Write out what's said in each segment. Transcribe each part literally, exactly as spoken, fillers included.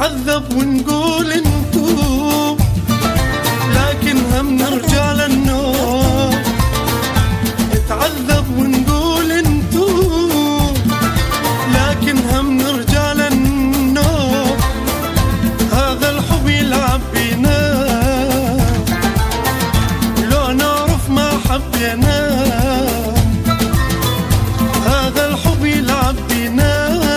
نتعذب ونقول انتو، لكن هم نرجع للنوم. نتعذب ونقول انتو، لكن هم نرجع للنوم. هذا الحب يلعب بينا، لو نعرف ما حبينا. هذا الحب يلعب بينا،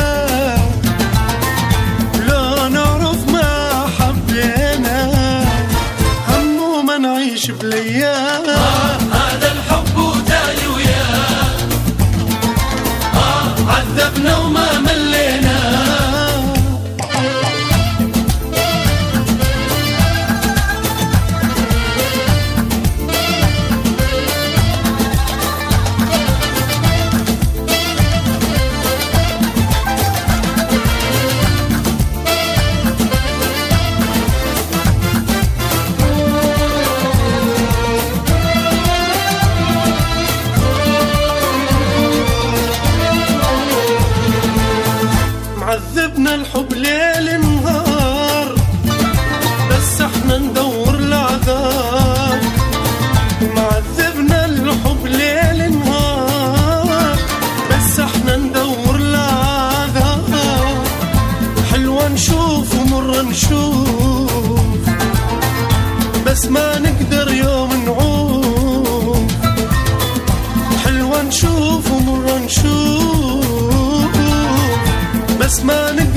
لو نعرف ما حبينا. همه ما نعيش بالايام. آه هذا الحب وتالي وياه، آه عذبنا وما ملينا. معذبنا الحب ليل نهار، بس احنا ندور العذاب. معذبنا الحب ليل نهار، بس احنا ندور العذاب. حلوة نشوف ومرة نشوف، بس ما نقدر يوم نعوف. حلوة نشوف ومرة نشوف، بس ما نقدر